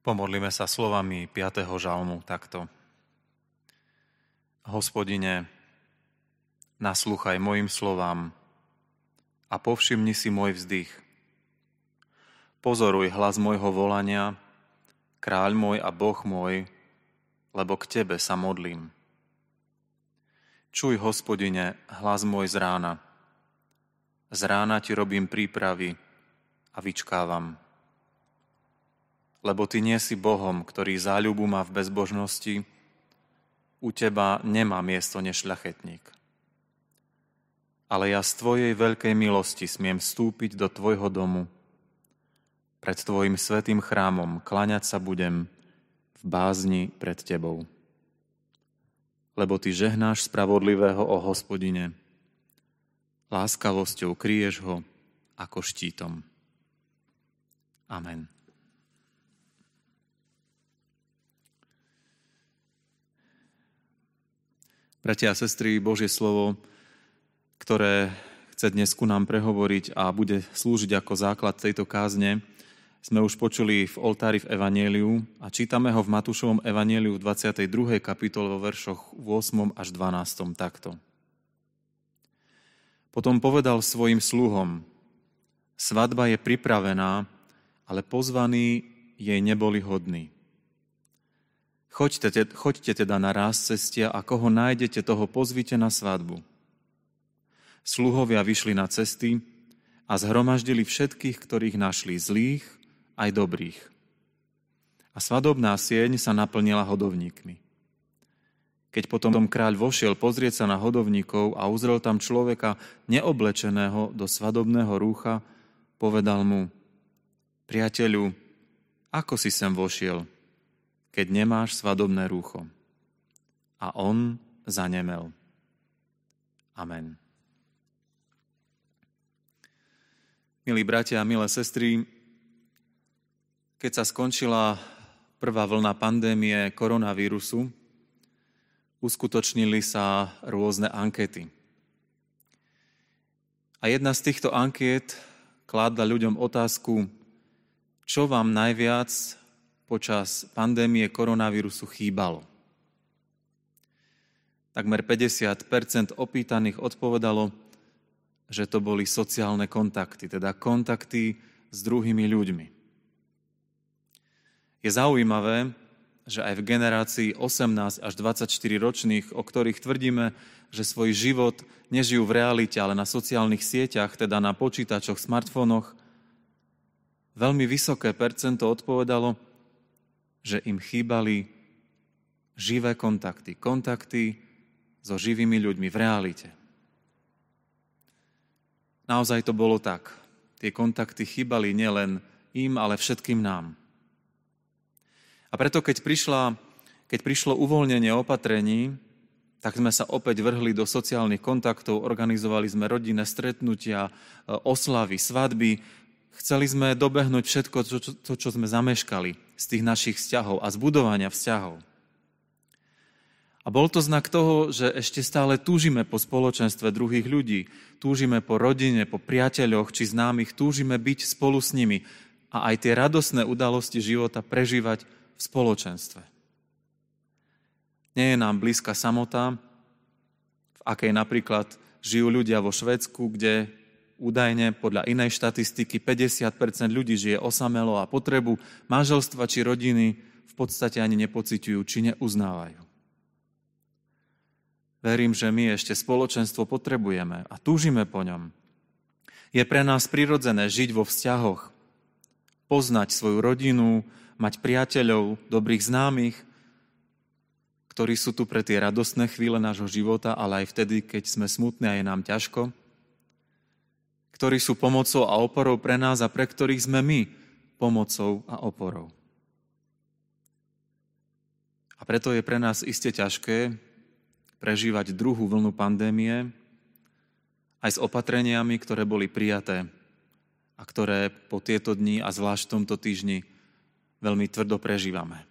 Pomodlíme sa slovami 5. žalmu takto. Hospodine, naslúchaj mojim slovám a povšimni si môj vzdych. Pozoruj hlas môjho volania, kráľ môj a Boh môj, lebo k Tebe sa modlím. Čuj, Hospodine, hlas môj z rána. Z rána Ti robím prípravy a vyčkávam. Lebo Ty nie si Bohom, ktorý záľubu má v bezbožnosti, u Teba nemá miesto nešľachetník. Ale ja z Tvojej veľkej milosti smiem vstúpiť do Tvojho domu. Pred Tvojim svätým chrámom kláňať sa budem v bázni pred Tebou. Lebo Ty žehnáš spravodlivého, o Hospodine. Láskavosťou kryješ ho ako štítom. Amen. Bratia a sestry, Božie slovo, ktoré chce dnes ku nám prehovoriť a bude slúžiť ako základ tejto kázne, sme už počuli v oltári v Evanjeliu a čítame ho v Matúšovom Evanjeliu v 22. kapitole vo veršoch 8. až 12. takto. Potom povedal svojim sluhom: Svadba je pripravená, ale pozvaní jej neboli hodní. Choďte teda na ráz cestia a koho nájdete, toho pozvite na svadbu. Sluhovia vyšli na cesty a zhromaždili všetkých, ktorých našli, zlých aj dobrých. A svadobná sieň sa naplnila hodovníkmi. Keď potom kráľ vošiel pozrieť sa na hodovníkov a uzrel tam človeka neoblečeného do svadobného rúcha, povedal mu: Priateľu, ako si sem vošiel, keď nemáš svadobné rúcho? A on zanemel. Amen. Milí bratia a milé sestry, keď sa skončila prvá vlna pandémie koronavírusu, uskutočnili sa rôzne ankety. A jedna z týchto ankiet kládla ľuďom otázku: čo vám najviac počas pandémie koronavírusu chýbalo? Takmer 50% opýtaných odpovedalo, že to boli sociálne kontakty, teda kontakty s druhými ľuďmi. Je zaujímavé, že aj v generácii 18 až 24 ročných, o ktorých tvrdíme, že svoj život nežijú v realite, ale na sociálnych sieťach, teda na počítačoch, smartfónoch, veľmi vysoké percento odpovedalo, že im chýbali živé kontakty, kontakty so živými ľuďmi v realite. Naozaj to bolo tak. Tie kontakty chýbali nielen im, ale všetkým nám. A preto, keď prišlo uvoľnenie opatrení, tak sme sa opäť vrhli do sociálnych kontaktov, organizovali sme rodinné stretnutia, oslavy, svadby. Chceli sme dobehnúť všetko, čo sme zameškali z tých našich vzťahov a zbudovania vzťahov. A bol to znak toho, že ešte stále túžime po spoločenstve druhých ľudí, túžime po rodine, po priateľoch či známych, túžime byť spolu s nimi a aj tie radosné udalosti života prežívať v spoločenstve. Nie je nám blízka samota, v akej napríklad žijú ľudia vo Švédsku, kde údajne podľa inej štatistiky 50% ľudí žije osamelo a potrebu manželstva či rodiny v podstate ani nepociťujú či neuznávajú. Verím, že my ešte spoločenstvo potrebujeme a túžime po ňom. Je pre nás prirodzené žiť vo vzťahoch, poznať svoju rodinu, mať priateľov, dobrých známych, ktorí sú tu pre tie radostné chvíle nášho života, ale aj vtedy, keď sme smutní a je nám ťažko, ktorí sú pomocou a oporou pre nás a pre ktorých sme my pomocou a oporou. A preto je pre nás iste ťažké prežívať druhú vlnu pandémie aj s opatreniami, ktoré boli prijaté a ktoré po tieto dni a zvlášť v tomto týždni veľmi tvrdo prežívame.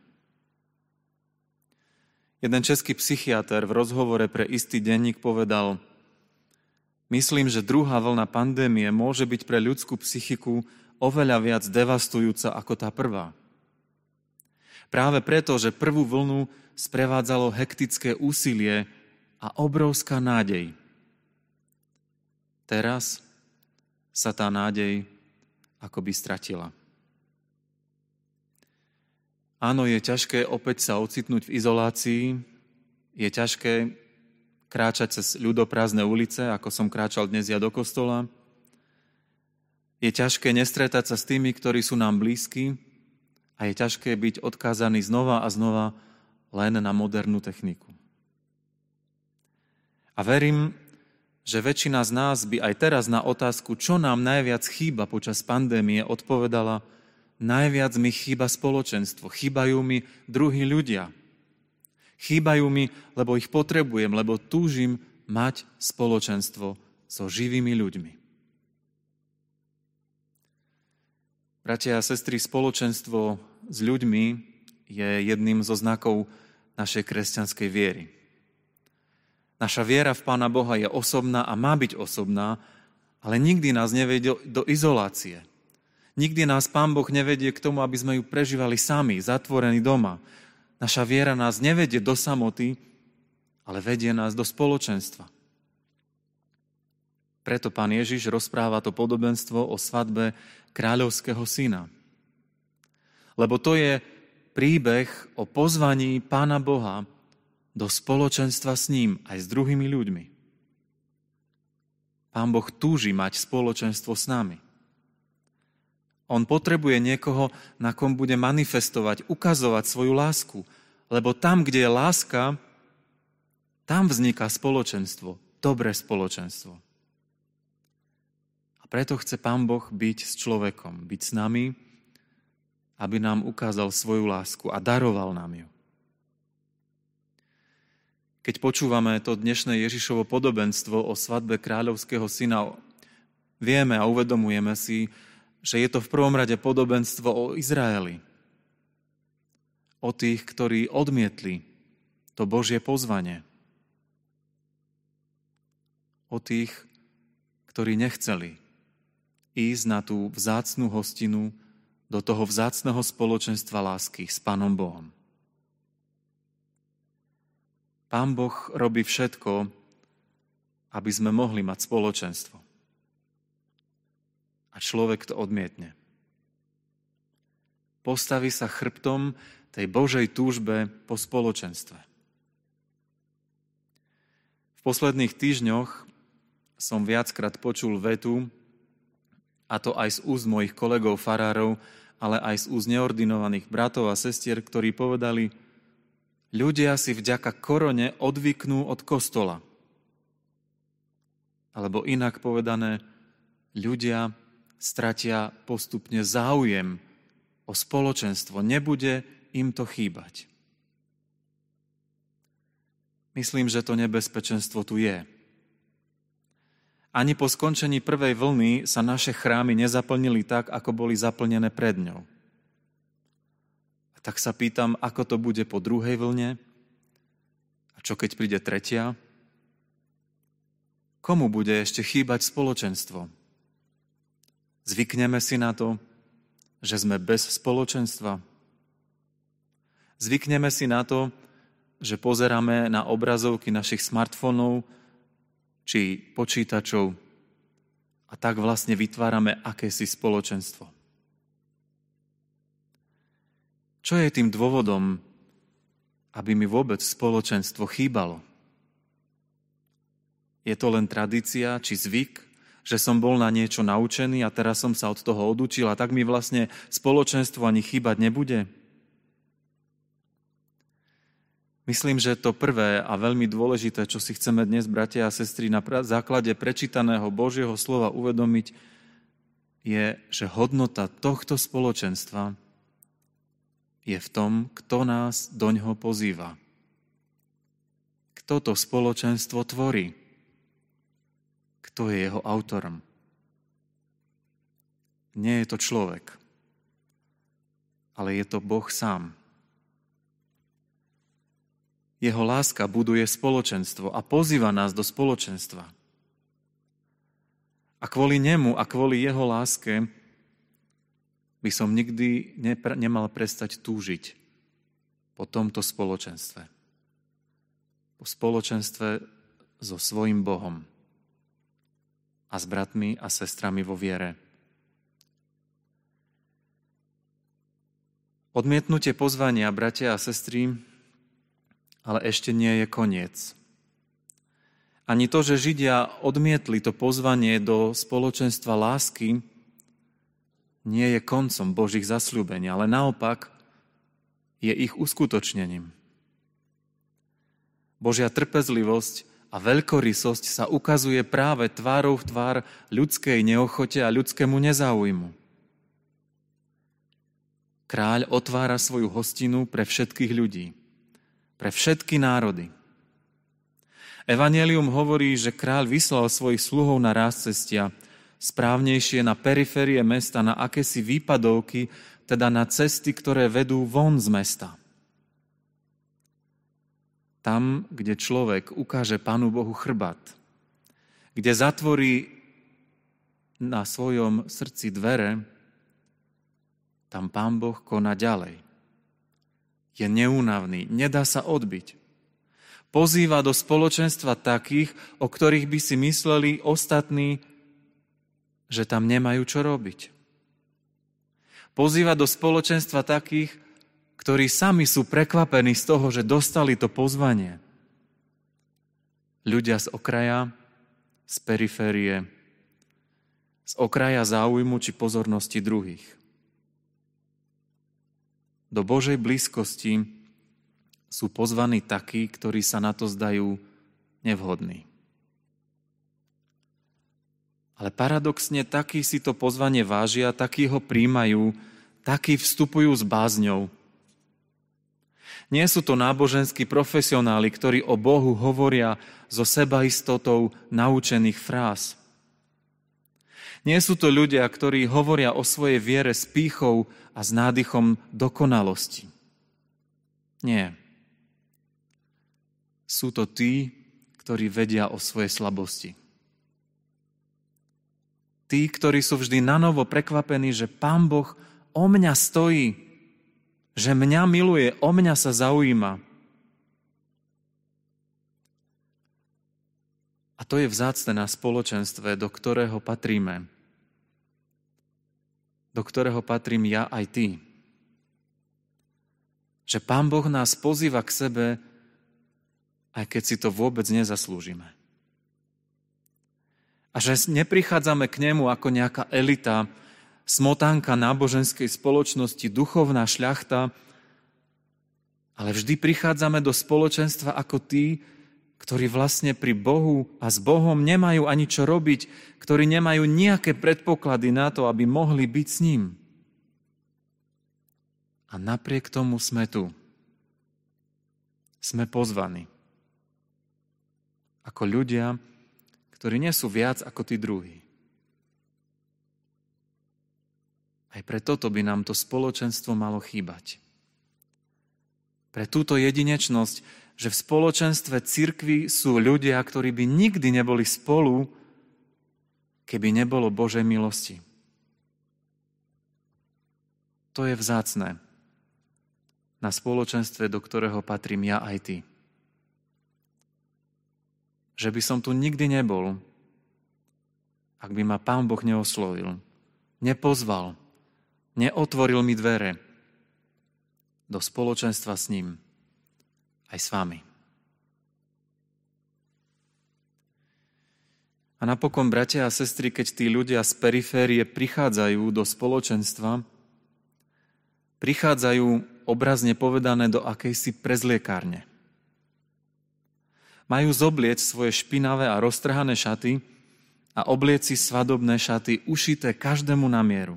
Jeden český psychiater v rozhovore pre istý denník povedal: Myslím, že druhá vlna pandémie môže byť pre ľudskú psychiku oveľa viac devastujúca ako tá prvá. Práve preto, že prvú vlnu sprevádzalo hektické úsilie a obrovská nádej. Teraz sa tá nádej akoby stratila. Áno, je ťažké opäť sa ocitnúť v izolácii, je ťažké kráčať cez ľudoprázdne ulice, ako som kráčal dnes ja do kostola. Je ťažké nestretať sa s tými, ktorí sú nám blízki a je ťažké byť odkázaný znova a znova len na modernú techniku. A verím, že väčšina z nás by aj teraz na otázku, čo nám najviac chýba počas pandémie, odpovedala: najviac mi chýba spoločenstvo, chýbajú mi druhí ľudia. Chýbajú mi, lebo ich potrebujem, lebo túžim mať spoločenstvo so živými ľuďmi. Bratia a sestry, spoločenstvo s ľuďmi je jedným zo znakov našej kresťanskej viery. Naša viera v Pána Boha je osobná a má byť osobná, ale nikdy nás nevedie do izolácie. Nikdy nás Pán Boh nevedie k tomu, aby sme ju prežívali sami, zatvorení doma. Naša viera nás nevedie do samoty, ale vedie nás do spoločenstva. Preto Pán Ježiš rozpráva to podobenstvo o svadbe kráľovského syna. Lebo to je príbeh o pozvaní Pána Boha do spoločenstva s ním aj s druhými ľuďmi. Pán Boh túži mať spoločenstvo s nami. On potrebuje niekoho, na kom bude manifestovať, ukazovať svoju lásku. Lebo tam, kde je láska, tam vzniká spoločenstvo, dobré spoločenstvo. A preto chce Pán Boh byť s človekom, byť s nami, aby nám ukázal svoju lásku a daroval nám ju. Keď počúvame to dnešné Ježišovo podobenstvo o svadbe kráľovského syna, vieme a uvedomujeme si, že je to v prvom rade podobenstvo o Izraeli. O tých, ktorí odmietli to Božie pozvanie. O tých, ktorí nechceli ísť na tú vzácnu hostinu do toho vzácneho spoločenstva lásky s Pánom Bohom. Pán Boh robí všetko, aby sme mohli mať spoločenstvo. A človek to odmietne. Postaví sa chrbtom tej Božej túžbe po spoločenstve. V posledných týždňoch som viackrát počul vetu, a to aj z úst mojich kolegov farárov, ale aj z úst neordinovaných bratov a sestier, ktorí povedali: ľudia si vďaka korone odvyknú od kostola. Alebo inak povedané, ľudia stratia postupne záujem o spoločenstvo. Nebude im to chýbať. Myslím, že to nebezpečenstvo tu je. Ani po skončení prvej vlny sa naše chrámy nezaplnili tak, ako boli zaplnené pred ňou. A tak sa pýtam, ako to bude po druhej vlne? A čo keď príde tretia? Komu bude ešte chýbať spoločenstvo? Zvykneme si na to, že sme bez spoločenstva. Zvykneme si na to, že pozeráme na obrazovky našich smartfónov či počítačov a tak vlastne vytvárame akési spoločenstvo. Čo je tým dôvodom, aby mi vôbec spoločenstvo chýbalo? Je to len tradícia či zvyk, že som bol na niečo naučený a teraz som sa od toho odučil a tak mi vlastne spoločenstvo ani chýbať nebude? Myslím, že to prvé a veľmi dôležité, čo si chceme dnes, bratia a sestry, na základe prečítaného Božieho slova uvedomiť, je, že hodnota tohto spoločenstva je v tom, kto nás doňho pozýva. Kto to spoločenstvo tvorí? Kto je jeho autorom? Nie je to človek, ale je to Boh sám. Jeho láska buduje spoločenstvo a pozýva nás do spoločenstva. A kvôli nemu a kvôli jeho láske by som nikdy nemal prestať túžiť po tomto spoločenstve. Po spoločenstve so svojím Bohom a s bratmi a sestrami vo viere. Odmietnutie pozvania, bratia a sestry, ale ešte nie je koniec. Ani to, že Židia odmietli to pozvanie do spoločenstva lásky, nie je koncom Božích zasľúbení, ale naopak je ich uskutočnením. Božia trpezlivosť a veľkorysosť sa ukazuje práve tvárou v tvár ľudskej neochote a ľudskému nezáujmu. Kráľ otvára svoju hostinu pre všetkých ľudí, pre všetky národy. Evanjelium hovorí, že kráľ vyslal svojich sluhov na ráz cestia, správnejšie na periférie mesta, na akési výpadovky, teda na cesty, ktoré vedú von z mesta. Tam, kde človek ukáže Pánu Bohu chrbát, kde zatvorí na svojom srdci dvere, tam Pán Boh koná ďalej. Je neúnavný, nedá sa odbiť. Pozýva do spoločenstva takých, o ktorých by si mysleli ostatní, že tam nemajú čo robiť. Pozýva do spoločenstva takých, ktorí sami sú prekvapení z toho, že dostali to pozvanie. Ľudia z okraja, z periférie, z okraja záujmu či pozornosti druhých. Do Božej blízkosti sú pozvaní takí, ktorí sa na to zdajú nevhodní. Ale paradoxne takí si to pozvanie vážia, takí ho príjmajú, takí vstupujú s bázňou. Nie sú to náboženskí profesionáli, ktorí o Bohu hovoria so sebaistotou naučených fráz. Nie sú to ľudia, ktorí hovoria o svojej viere s pýchou a s nádychom dokonalosti. Nie. Sú to tí, ktorí vedia o svojej slabosti. Tí, ktorí sú vždy nanovo prekvapení, že Pán Boh o mňa stojí, že mňa miluje, o mňa sa zaujíma. A to je vzácne na spoločenstve, do ktorého patríme. Do ktorého patrím ja aj ty. Že Pán Boh nás pozýva k sebe, aj keď si to vôbec nezaslúžime. A že neprichádzame k nemu ako nejaká elita, smotánka náboženskej spoločnosti, duchovná šľachta, ale vždy prichádzame do spoločenstva ako tí, ktorí vlastne pri Bohu a s Bohom nemajú ani čo robiť, ktorí nemajú nejaké predpoklady na to, aby mohli byť s ním. A napriek tomu sme tu. Sme pozvaní. Ako ľudia, ktorí nie sú viac ako tí druhí. Aj pre toto by nám to spoločenstvo malo chýbať. Pre túto jedinečnosť, že v spoločenstve cirkvi sú ľudia, ktorí by nikdy neboli spolu, keby nebolo Božej milosti. To je vzácne na spoločenstve, do ktorého patrím ja aj ty. Že by som tu nikdy nebol, ak by ma Pán Boh neoslovil, nepozval, neotvoril mi dvere do spoločenstva s ním, aj s vami. A napokon, bratia a sestry, keď tí ľudia z periférie prichádzajú do spoločenstva, prichádzajú obrazne povedané do akejsi prezliekárne. Majú zoblieť svoje špinavé a roztrhané šaty a obliec si svadobné šaty ušité každému na mieru.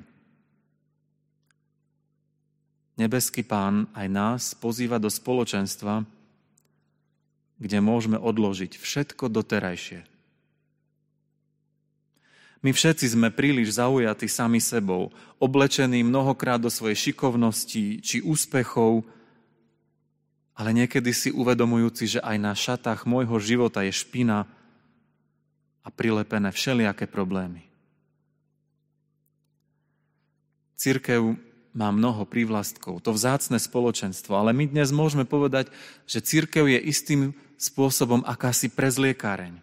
Nebeský Pán aj nás pozýva do spoločenstva, kde môžeme odložiť všetko doterajšie. My všetci sme príliš zaujatí sami sebou, oblečení mnohokrát do svojej šikovnosti či úspechov, ale niekedy si uvedomujúci, že aj na šatách môjho života je špina a prilepené všelijaké problémy. Cirkev má mnoho prívlastkov, to vzácne spoločenstvo, ale my dnes môžeme povedať, že cirkev je istým spôsobom akási prezliekáreň.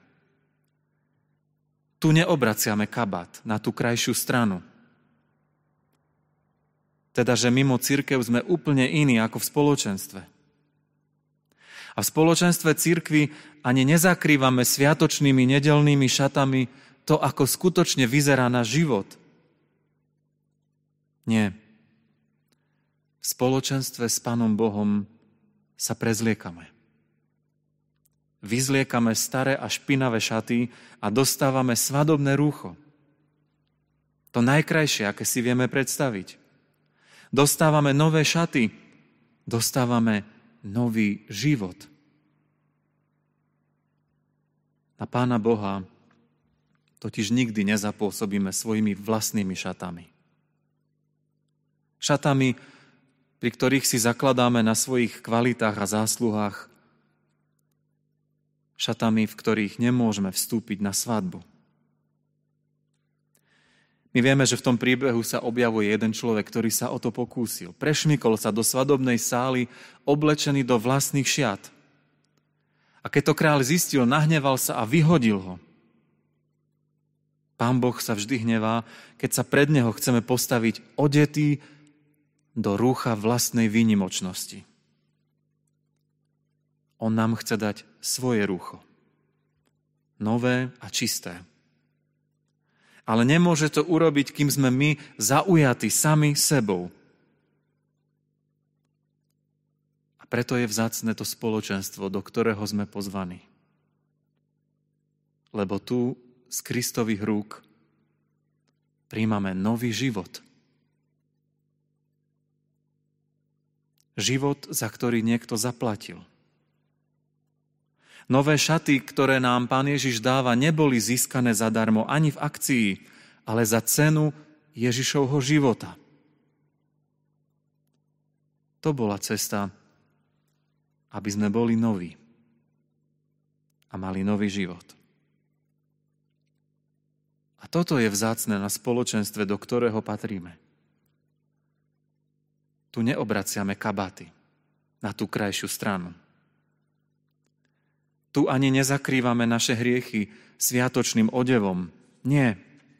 Tu neobraciame kabát na tú krajšiu stranu. Teda, že mimo cirkev sme úplne iní ako v spoločenstve. A v spoločenstve cirkvi ani nezakrývame sviatočnými nedeľnými šatami to, ako skutočne vyzerá náš život. Nie. V spoločenstve s Pánom Bohom sa prezliekame. Vyzliekame staré a špinavé šaty a dostávame svadobné rúcho. To najkrajšie, aké si vieme predstaviť. Dostávame nové šaty, dostávame nový život. Na Pána Boha totiž nikdy nezapôsobíme svojimi vlastnými šatami. Šatami, pri ktorých si zakladáme na svojich kvalitách a zásluhách, šatami, v ktorých nemôžeme vstúpiť na svadbu. My vieme, že v tom príbehu sa objavuje jeden človek, ktorý sa o to pokúsil. Prešmykol sa do svadobnej sály, oblečený do vlastných šiat. A keď to kráľ zistil, nahneval sa a vyhodil ho. Pán Boh sa vždy hnevá, keď sa pred neho chceme postaviť odetý do rúcha vlastnej výnimočnosti. On nám chce dať svoje rúcho. Nové a čisté. Ale nemôže to urobiť, kým sme my zaujatí sami sebou. A preto je vzácne to spoločenstvo, do ktorého sme pozvaní. Lebo tu z Kristových rúk príjmame nový život. Život, za ktorý niekto zaplatil. Nové šaty, ktoré nám Pán Ježiš dáva, neboli získané zadarmo ani v akcii, ale za cenu Ježišovho života. To bola cesta, aby sme boli noví a mali nový život. A toto je vzácne na spoločenstve, do ktorého patríme. Tu neobraciame kabáty na tú krajšiu stranu. Tu ani nezakrývame naše hriechy sviatočným odevom. Nie.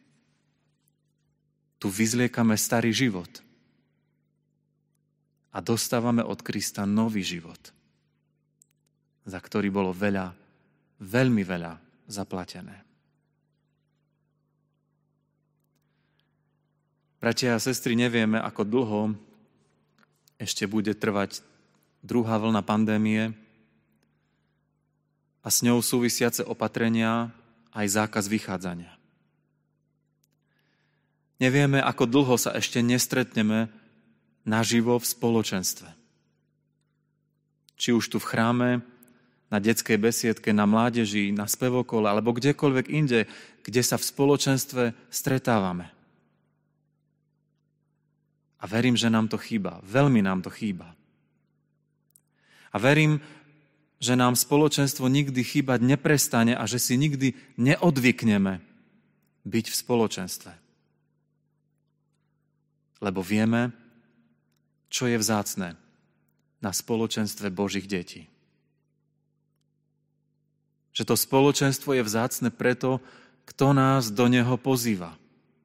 Tu vyzliekame starý život. A dostávame od Krista nový život, za ktorý bolo veľa, veľmi veľa zaplatené. Bratia a sestry, nevieme, ako dlho ešte bude trvať druhá vlna pandémie, a s ňou súvisiace opatrenia aj zákaz vychádzania. Nevieme, ako dlho sa ešte nestretneme naživo v spoločenstve. Či už tu v chráme, na detskej besiedke, na mládeži, na spevokole, alebo kdekoľvek inde, kde sa v spoločenstve stretávame. A verím, že nám to chýba. Veľmi nám to chýba. A verím, že nám spoločenstvo nikdy chýbať neprestane a že si nikdy neodvykneme byť v spoločenstve. Lebo vieme, čo je vzácne na spoločenstve Božích detí. Že to spoločenstvo je vzácne preto, kto nás do neho pozýva.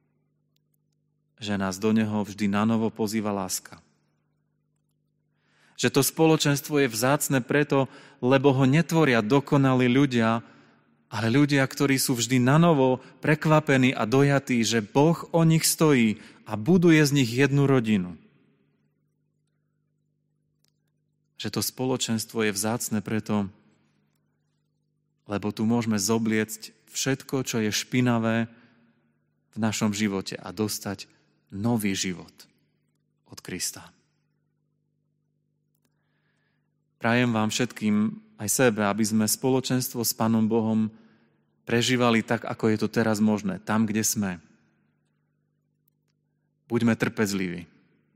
Že nás do neho vždy nanovo pozýva láska. Že to spoločenstvo je vzácne preto, lebo ho netvoria dokonalí ľudia, ale ľudia, ktorí sú vždy nanovo prekvapení a dojatí, že Boh o nich stojí a buduje z nich jednu rodinu. Že to spoločenstvo je vzácne preto, lebo tu môžeme zobliecť všetko, čo je špinavé v našom živote a dostať nový život od Krista. Prajem vám všetkým, aj sebe, aby sme spoločenstvo s Pánom Bohom prežívali tak, ako je to teraz možné, tam, kde sme. Buďme trpezliví,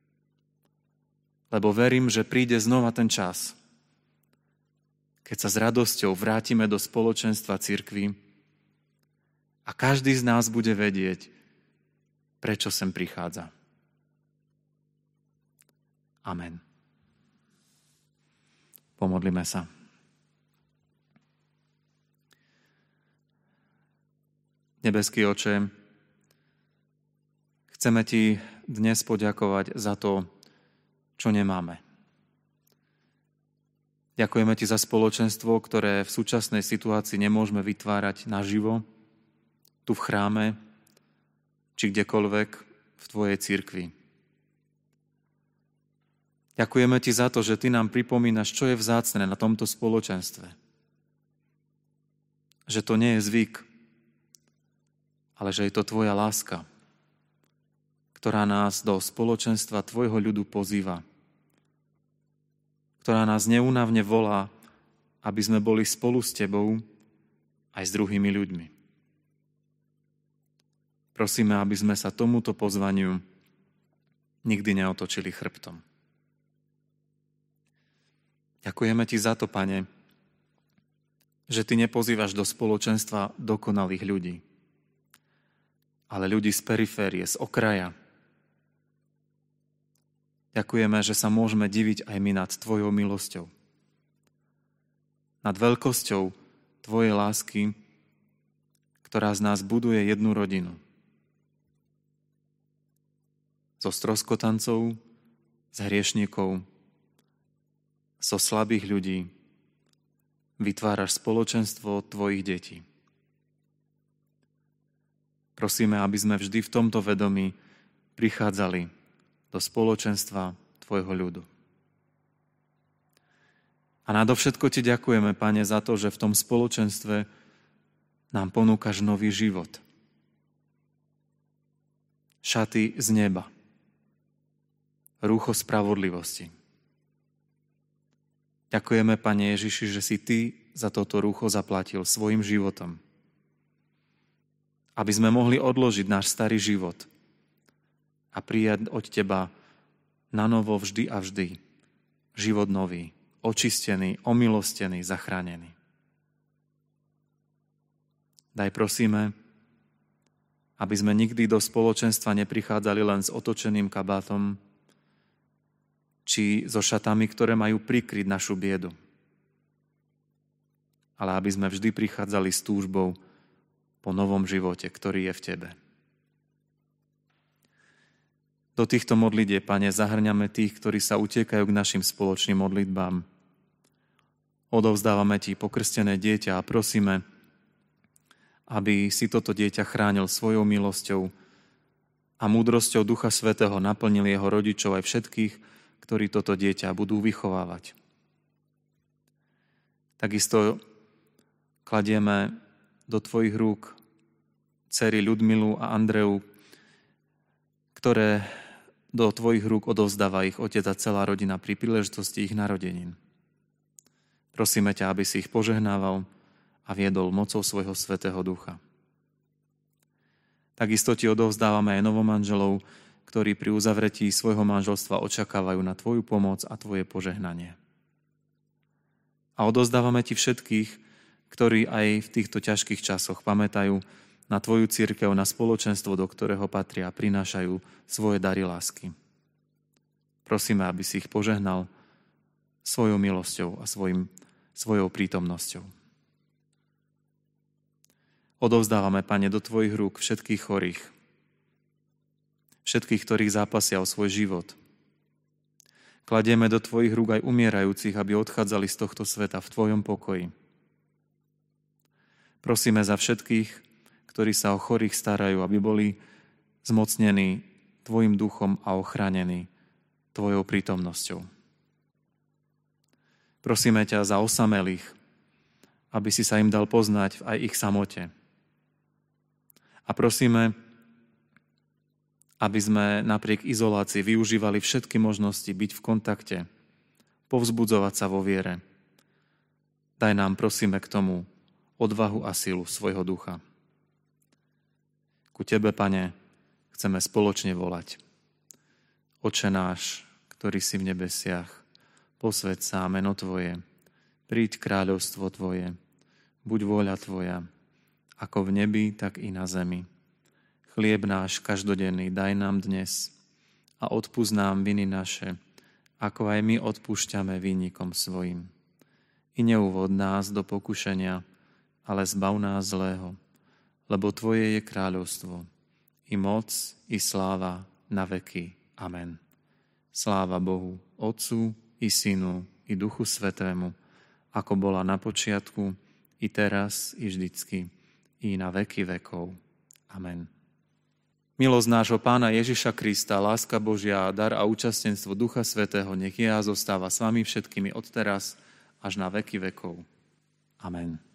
lebo verím, že príde znova ten čas, keď sa s radosťou vrátime do spoločenstva cirkvi a každý z nás bude vedieť, prečo sem prichádza. Amen. Pomodlime sa. Nebeský Oče, chceme Ti dnes poďakovať za to, čo nemáme. Ďakujeme Ti za spoločenstvo, ktoré v súčasnej situácii nemôžeme vytvárať naživo, tu v chráme, či kdekoľvek v Tvojej cirkvi. Ďakujeme Ti za to, že Ty nám pripomínaš, čo je vzácne na tomto spoločenstve. Že to nie je zvyk, ale že je to Tvoja láska, ktorá nás do spoločenstva Tvojho ľudu pozýva, ktorá nás neúnavne volá, aby sme boli spolu s Tebou aj s druhými ľuďmi. Prosíme, aby sme sa tomuto pozvaniu nikdy neotočili chrbtom. Ďakujeme Ti za to, Pane, že Ty nepozývaš do spoločenstva dokonalých ľudí, ale ľudí z periférie, z okraja. Ďakujeme, že sa môžeme diviť aj my nad Tvojou milosťou. Nad veľkosťou Tvojej lásky, ktorá z nás buduje jednu rodinu. Zo stroskotancov, z hriešnikov, zo slabých ľudí vytváraš spoločenstvo Tvojich detí. Prosíme, aby sme vždy v tomto vedomí prichádzali do spoločenstva Tvojho ľudu. A nadovšetko Ti ďakujeme, Pane, za to, že v tom spoločenstve nám ponúkaš nový život. Šaty z neba. Rúcho spravodlivosti. Ďakujeme, Pane Ježiši, že si Ty za toto rúcho zaplatil svojim životom. Aby sme mohli odložiť náš starý život a prijať od Teba na novo vždy a vždy život nový, očistený, omilostený, zachránený. Daj prosíme, aby sme nikdy do spoločenstva neprichádzali len s otočeným kabátom či so šatami, ktoré majú prikryť našu biedu. Ale aby sme vždy prichádzali s túžbou po novom živote, ktorý je v Tebe. Do týchto modlitieb, Pane, zahrňame tých, ktorí sa utiekajú k našim spoločným modlitbám. Odovzdávame Ti pokrstené dieťa a prosíme, aby si toto dieťa chránil svojou milosťou a múdrosťou Ducha Svätého naplnil jeho rodičov aj všetkých, ktorí toto dieťa budú vychovávať. Takisto kladieme do Tvojich rúk dcery Ľudmilu a Andreu, ktoré do Tvojich rúk odovzdáva ich otec a celá rodina pri príležitosti ich narodenín. Prosíme ťa, aby si ich požehnával a viedol mocou svojho Svätého Ducha. Takisto Ti odovzdávame aj novomanželov, ktorí pri uzavretí svojho manželstva očakávajú na Tvoju pomoc a Tvoje požehnanie. A odovzdávame Ti všetkých, ktorí aj v týchto ťažkých časoch pamätajú na Tvoju cirkev, na spoločenstvo, do ktorého patria a prinášajú svoje dary lásky. Prosíme, aby si ich požehnal svojou milosťou a svojou prítomnosťou. Odovzdávame, Pane, do Tvojich rúk všetkých chorých, všetkých, ktorých zápasia o svoj život. Kladieme do Tvojich rúk aj umierajúcich, aby odchádzali z tohto sveta v Tvojom pokoji. Prosíme za všetkých, ktorí sa o chorých starajú, aby boli zmocnení Tvojim duchom a ochránení Tvojou prítomnosťou. Prosíme ťa za osamelých, aby si sa im dal poznať aj ich samote. A prosíme, aby sme napriek izolácii využívali všetky možnosti byť v kontakte, povzbudzovať sa vo viere. Daj nám, prosíme, k tomu odvahu a silu svojho ducha. Ku Tebe, Pane, chceme spoločne volať. Oče náš, ktorý si v nebesiach, posväť sa meno Tvoje, príď kráľovstvo Tvoje, buď vôľa Tvoja, ako v nebi, tak i na zemi. Chlieb náš každodenný daj nám dnes a odpusť nám viny naše, ako aj my odpúšťame vinníkom svojim. I neuvod nás do pokušenia, ale zbav nás zlého, lebo Tvoje je kráľovstvo, i moc, i sláva na veky. Amen. Sláva Bohu, Otcu, i Synu, i Duchu Svätému, ako bola na počiatku, i teraz, i vždycky, i na veky vekov. Amen. Milosť nášho Pána Ježiša Krista, láska Božia, dar a účastenstvo Ducha Svätého nech je a zostáva s vami všetkými odteraz až na veky vekov. Amen.